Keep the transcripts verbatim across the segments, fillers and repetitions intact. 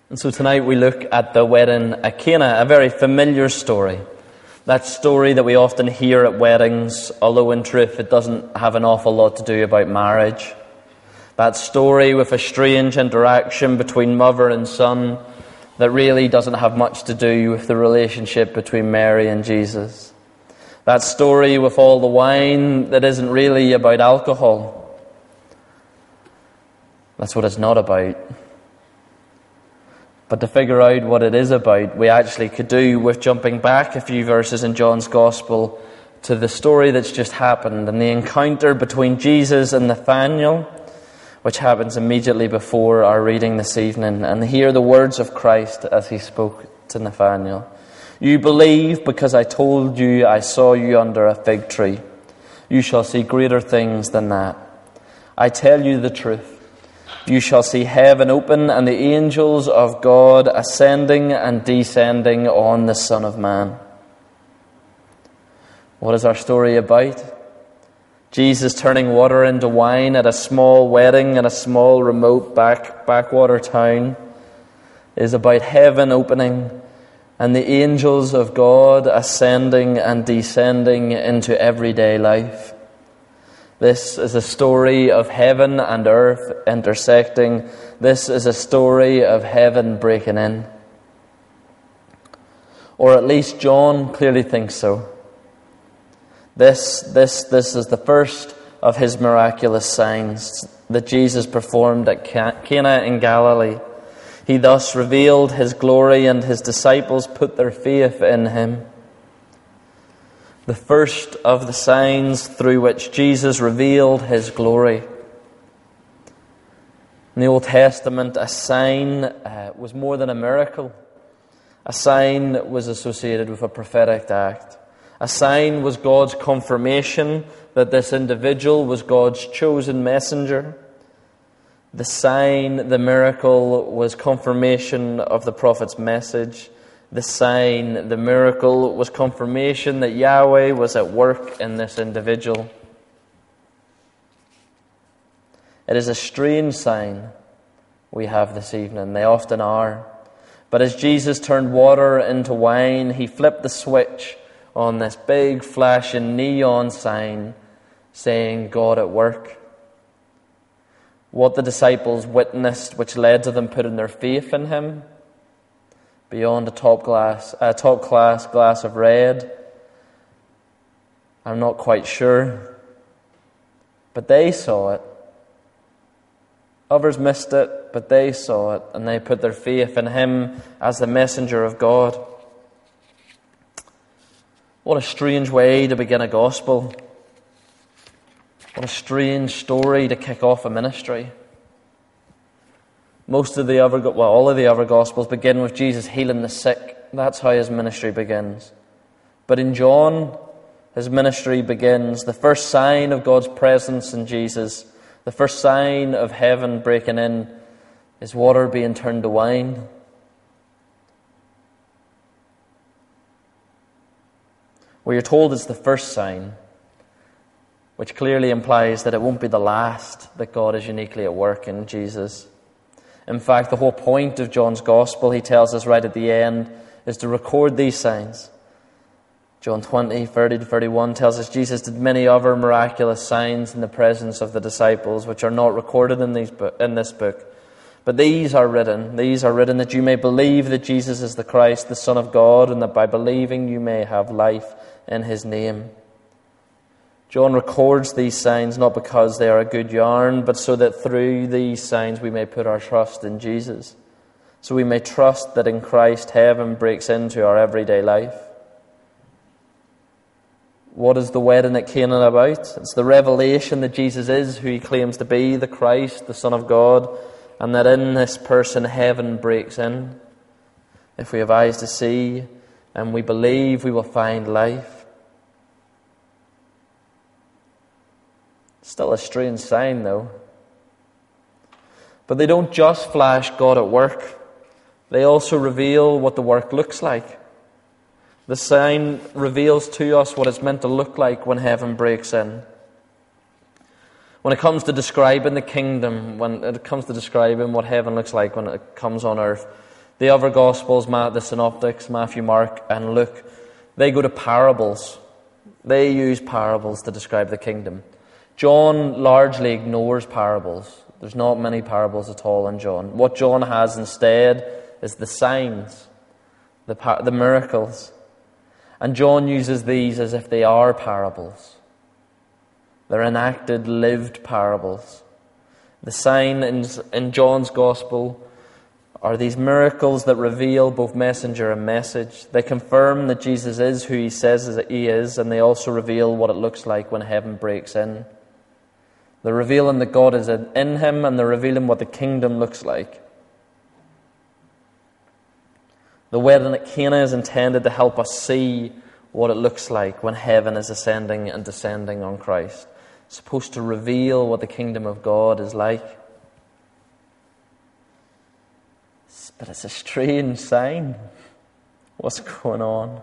And so tonight we look at the wedding at Cana, a very familiar story. That story that we often hear at weddings, although in truth it doesn't have an awful lot to do about marriage. That story with a strange interaction between mother and son that really doesn't have much to do with the relationship between Mary and Jesus. That story with all the wine that isn't really about alcohol. That's what it's not about. But to figure out what it is about, we actually could do with jumping back a few verses in John's Gospel to the story that's just happened and the encounter between Jesus and Nathanael, which happens immediately before our reading this evening, and hear the words of Christ as he spoke to Nathanael. You believe because I told you I saw you under a fig tree. You shall see greater things than that. I tell you the truth. You shall see heaven open and the angels of God ascending and descending on the Son of Man. What is our story about? Jesus turning water into wine at a small wedding in a small remote back, backwater town is about heaven opening and the angels of God ascending and descending into everyday life. This is a story of heaven and earth intersecting. This is a story of heaven breaking in. Or at least John clearly thinks so. This, this, this is the first of his miraculous signs that Jesus performed at Cana in Galilee. He thus revealed his glory, and his disciples put their faith in him. The first of the signs through which Jesus revealed his glory. In the Old Testament, a sign uh, was more than a miracle. A sign was associated with a prophetic act. A sign was God's confirmation that this individual was God's chosen messenger. The sign, the miracle, was confirmation of the prophet's message. The sign, the miracle, was confirmation that Yahweh was at work in this individual. It is a strange sign we have this evening. They often are. But as Jesus turned water into wine, he flipped the switch on this big flashing neon sign saying God at work. What the disciples witnessed, which led to them putting their faith in him, beyond a top glass, a top class glass of red, I'm not quite sure. But they saw it. Others missed it, but they saw it, and they put their faith in him as the messenger of God. What a strange way to begin a gospel. What a strange story to kick off a ministry. Most of the other, well, all of the other Gospels begin with Jesus healing the sick. That's how his ministry begins. But in John, his ministry begins, the first sign of God's presence in Jesus, the first sign of heaven breaking in, is water being turned to wine. Well, you're told it's the first sign, which clearly implies that it won't be the last that God is uniquely at work in Jesus. In fact, the whole point of John's Gospel, he tells us right at the end, is to record these signs. John twenty, thirty to thirty-one tells us Jesus did many other miraculous signs in the presence of the disciples, which are not recorded in, these bo- in this book. But these are written. These are written that you may believe that Jesus is the Christ, the Son of God, and that by believing you may have life in his name. John records these signs not because they are a good yarn, but so that through these signs we may put our trust in Jesus. So we may trust that in Christ heaven breaks into our everyday life. What is the wedding at Cana about? It's the revelation that Jesus is who he claims to be, the Christ, the Son of God, and that in this person heaven breaks in. If we have eyes to see and we believe, we will find life. Still a strange sign, though. But they don't just flash God at work. They also reveal what the work looks like. The sign reveals to us what it's meant to look like when heaven breaks in. When it comes to describing the kingdom, when it comes to describing what heaven looks like when it comes on earth, The other Gospels, the Synoptics, Matthew, Mark, and Luke, they go to parables. They use parables to describe the kingdom. John largely ignores parables. There's not many parables at all in John. What John has instead is the signs, the, par- the miracles. And John uses these as if they are parables. They're enacted, lived parables. The sign in, in John's Gospel are these miracles that reveal both messenger and message. They confirm that Jesus is who he says that he is, and they also reveal what it looks like when heaven breaks in. They're revealing that God is in him, and they're revealing what the kingdom looks like. The wedding at Cana is intended to help us see what it looks like when heaven is ascending and descending on Christ. It's supposed to reveal what the kingdom of God is like. But it's a strange sign. What's going on?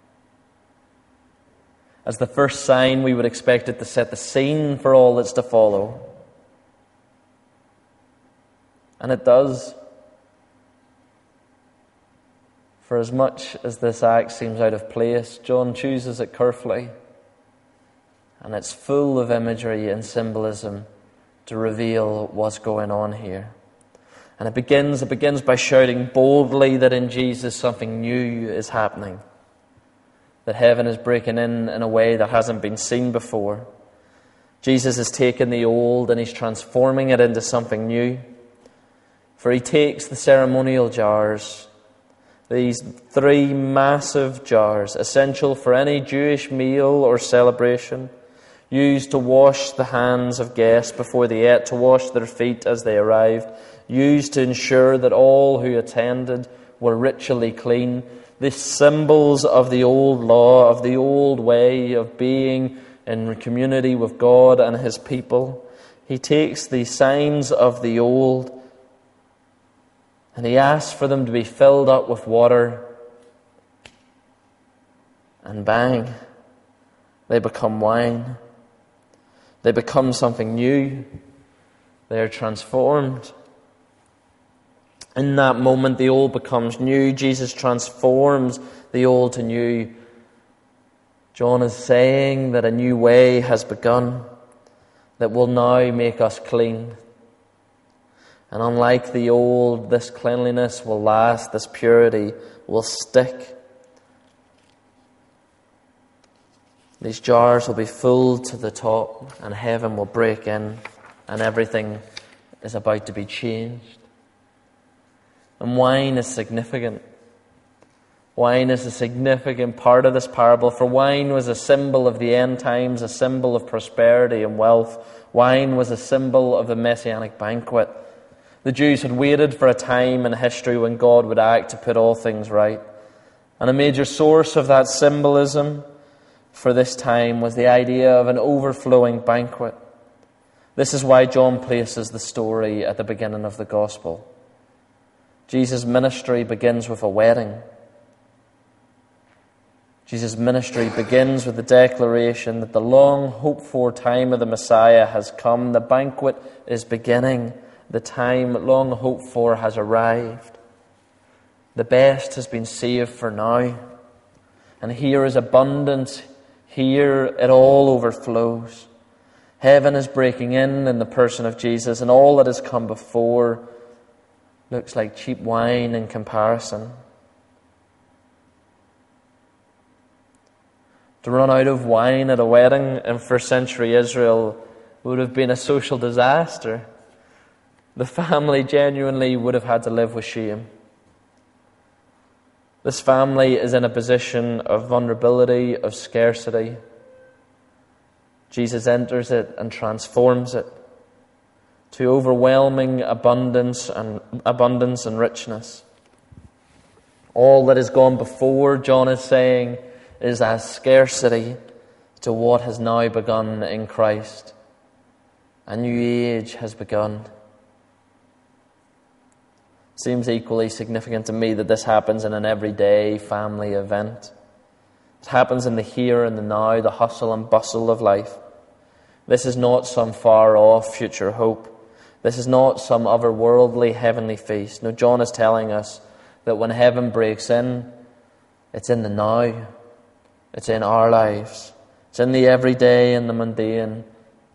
As the first sign, we would expect it to set the scene for all that's to follow. And it does. For as much as this act seems out of place, John chooses it carefully. And it's full of imagery and symbolism to reveal what's going on here. And it begins, it begins by shouting boldly that in Jesus something new is happening. That heaven is breaking in in a way that hasn't been seen before. Jesus has taken the old and he's transforming it into something new. For he takes the ceremonial jars, these three massive jars, essential for any Jewish meal or celebration, used to wash the hands of guests before they ate, to wash their feet as they arrived, used to ensure that all who attended were ritually clean. The symbols of the old law, of the old way of being in community with God and his people. He takes the signs of the old and he asks for them to be filled up with water. And bang, they become wine. They become something new. They are transformed. In that moment, the old becomes new. Jesus transforms the old to new. John is saying that a new way has begun that will now make us clean. And unlike the old, this cleanliness will last, this purity will stick. These jars will be full to the top, and heaven will break in, and everything is about to be changed. And wine is significant. Wine is a significant part of this parable, for wine was a symbol of the end times, a symbol of prosperity and wealth. Wine was a symbol of the messianic banquet. The Jews had waited for a time in history when God would act to put all things right. And a major source of that symbolism for this time was the idea of an overflowing banquet. This is why John places the story at the beginning of the Gospel. Jesus' ministry begins with a wedding. Jesus' ministry begins with the declaration that the long hoped-for time of the Messiah has come. The banquet is beginning. The time long hoped for has arrived. The best has been saved for now. And here is abundance. Here it all overflows. Heaven is breaking in in the person of Jesus, and all that has come before looks like cheap wine in comparison. To run out of wine at a wedding in first century Israel would have been a social disaster. The family genuinely would have had to live with shame. This family is in a position of vulnerability, of scarcity. Jesus enters it and transforms it to overwhelming abundance and abundance and richness. All that has gone before, John is saying, is as scarcity to what has now begun in Christ. A new age has begun. Seems equally significant to me that this happens in an everyday family event. It happens in the here and the now, the hustle and bustle of life. This is not some far-off future hope. This is not some otherworldly heavenly feast. No, John is telling us that when heaven breaks in, it's in the now. It's in our lives. It's in the everyday and the mundane.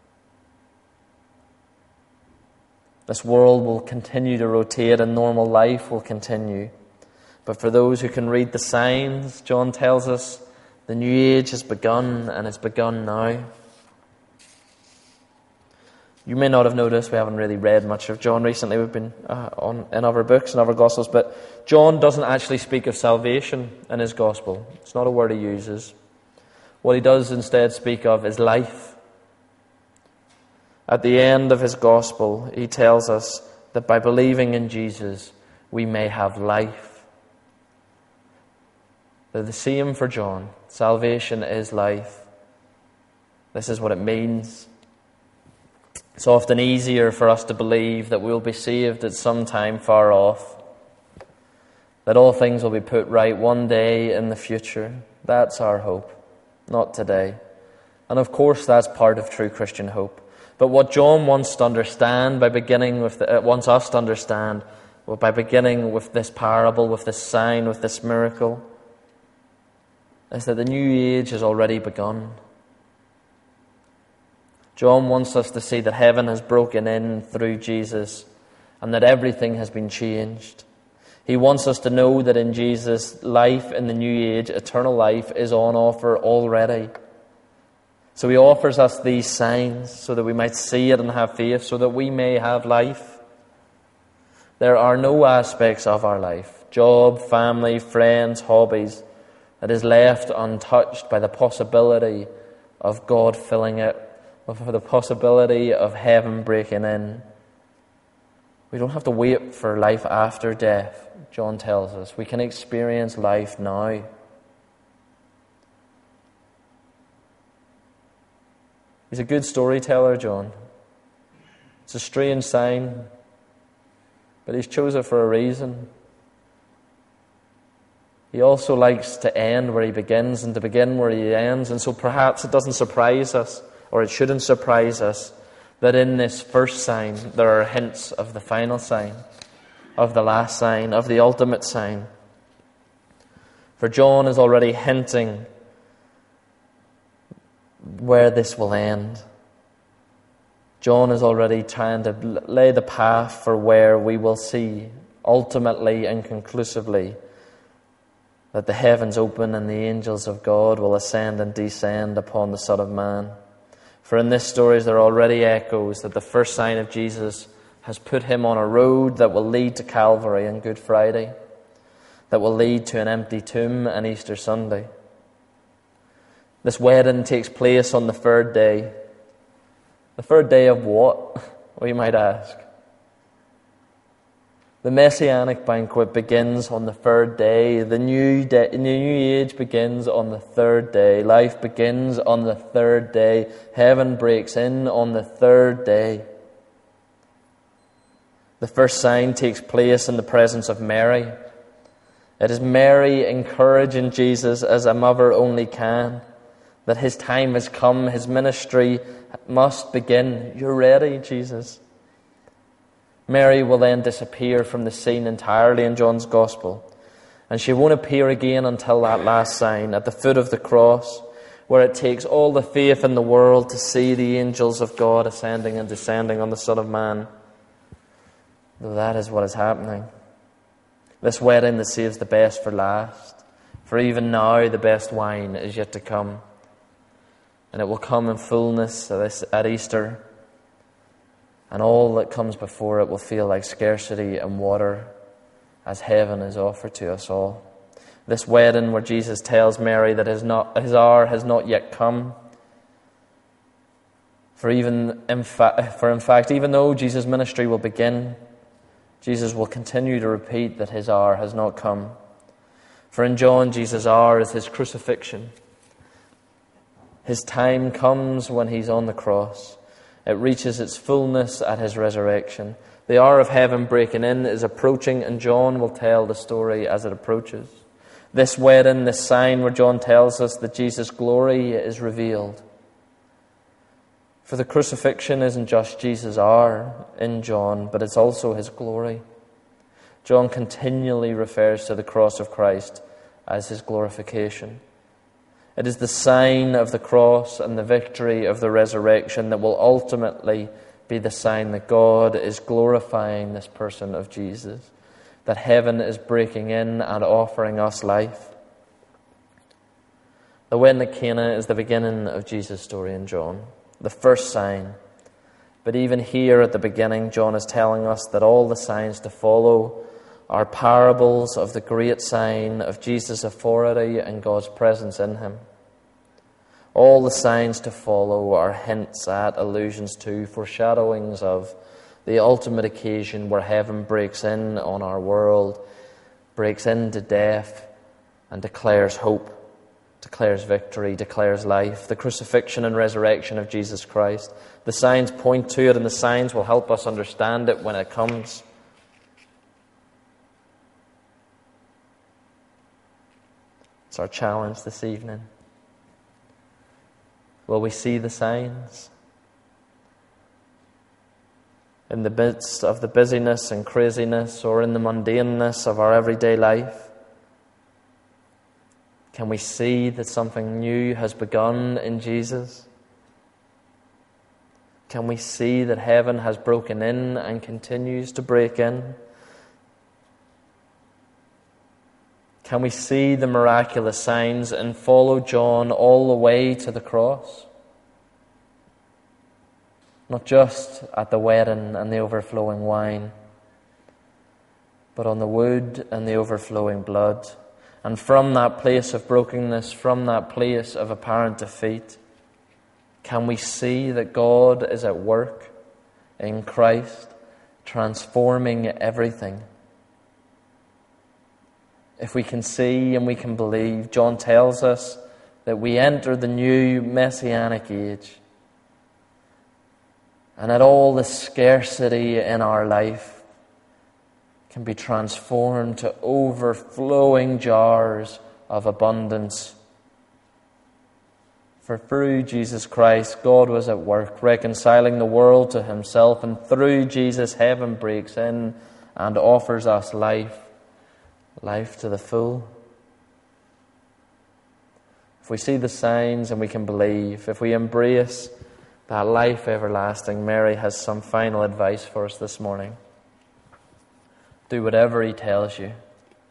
This world will continue to rotate and normal life will continue. But for those who can read the signs, John tells us, the new age has begun, and it's begun now. You may not have noticed, we haven't really read much of John recently. We've been uh, on in other books and other Gospels, but John doesn't actually speak of salvation in his Gospel. It's not a word he uses. What he does instead speak of is life. At the end of his Gospel, he tells us that by believing in Jesus, we may have life. They're the same for John. Salvation is life. This is what it means. It's often easier for us to believe that we'll be saved at some time far off, that all things will be put right one day in the future. That's our hope, not today. And of course, that's part of true Christian hope. But what John wants to understand by beginning with, the, uh, wants us to understand, well, by beginning with this parable, with this sign, with this miracle, is that the new age has already begun. John wants us to see that heaven has broken in through Jesus and that everything has been changed. He wants us to know that in Jesus, life in the new age, eternal life, is on offer already. So he offers us these signs so that we might see it and have faith, so that we may have life. There are no aspects of our life, job, family, friends, hobbies, that is left untouched by the possibility of God filling it, for the possibility of heaven breaking in. We don't have to wait for life after death, John tells us. We can experience life now. He's a good storyteller, John. It's a strange sign, but he's chosen it for a reason. He also likes to end where he begins and to begin where he ends, and so perhaps it doesn't surprise us, or it shouldn't surprise us, that in this first sign there are hints of the final sign, of the last sign, of the ultimate sign. For John is already hinting where this will end. John is already trying to lay the path for where we will see, ultimately and conclusively, that the heavens open and the angels of God will ascend and descend upon the Son of Man. For in this story there are already echoes that the first sign of Jesus has put him on a road that will lead to Calvary on Good Friday, that will lead to an empty tomb on Easter Sunday. This wedding takes place on the third day. The third day of what, we might ask? The Messianic banquet begins on the third day. The new, day, the new age begins on the third day. Life begins on the third day. Heaven breaks in on the third day. The first sign takes place in the presence of Mary. It is Mary encouraging Jesus as a mother only can, that his time has come, his ministry must begin. You're ready, Jesus. Mary will then disappear from the scene entirely in John's Gospel, and she won't appear again until that last sign at the foot of the cross, where it takes all the faith in the world to see the angels of God ascending and descending on the Son of Man. Though that is what is happening. This wedding that saves the best for last, for even now the best wine is yet to come, and it will come in fullness at Easter. And all that comes before it will feel like scarcity and water, as heaven is offered to us all. This wedding where Jesus tells Mary that his, not, his hour has not yet come. For, even in fa- for in fact, even though Jesus' ministry will begin, Jesus will continue to repeat that his hour has not come. For in John, Jesus' hour is his crucifixion. His time comes when he's on the cross. It reaches its fullness at his resurrection. The hour of heaven breaking in is approaching, and John will tell the story as it approaches. This wedding, this sign where John tells us that Jesus' glory is revealed. For the crucifixion isn't just Jesus' hour in John, but it's also his glory. John continually refers to the cross of Christ as his glorification. It is the sign of the cross and the victory of the resurrection that will ultimately be the sign that God is glorifying this person of Jesus, that heaven is breaking in and offering us life. The wedding at Cana is the beginning of Jesus' story in John, the first sign. But even here at the beginning, John is telling us that all the signs to follow are parables of the great sign of Jesus' authority and God's presence in him. All the signs to follow are hints at, allusions to, foreshadowings of the ultimate occasion where heaven breaks in on our world, breaks into death, and declares hope, declares victory, declares life. The crucifixion and resurrection of Jesus Christ. The signs point to it, and the signs will help us understand it when it comes. It's our challenge this evening. Will we see the signs? In the midst of the busyness and craziness, or in the mundaneness of our everyday life? Can we see that something new has begun in Jesus? Can we see that heaven has broken in and continues to break in? Can we see the miraculous signs and follow John all the way to the cross? Not just at the wedding and the overflowing wine, but on the wood and the overflowing blood. And from that place of brokenness, from that place of apparent defeat, can we see that God is at work in Christ, transforming everything? If we can see and we can believe, John tells us that we enter the new messianic age, and that all the scarcity in our life can be transformed to overflowing jars of abundance. For through Jesus Christ, God was at work reconciling the world to himself, and through Jesus, heaven breaks in and offers us life. Life to the full. If we see the signs and we can believe, if we embrace that life everlasting, Mary has some final advice for us this morning. Do whatever he tells you.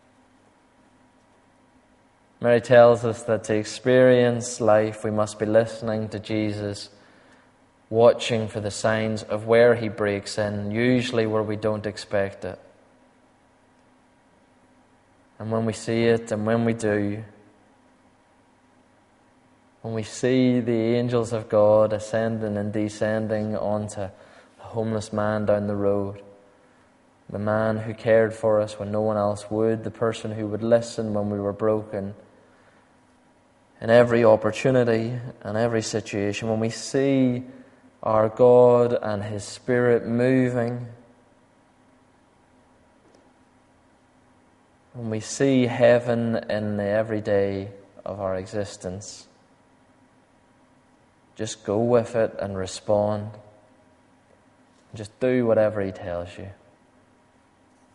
Mary tells us that to experience life, we must be listening to Jesus, watching for the signs of where he breaks in, usually where we don't expect it. And when we see it, and when we do, when we see the angels of God ascending and descending onto the homeless man down the road, the man who cared for us when no one else would, the person who would listen when we were broken, in every opportunity and every situation, when we see our God and his Spirit moving, when we see heaven in the everyday of our existence, just go with it and respond. Just do whatever he tells you.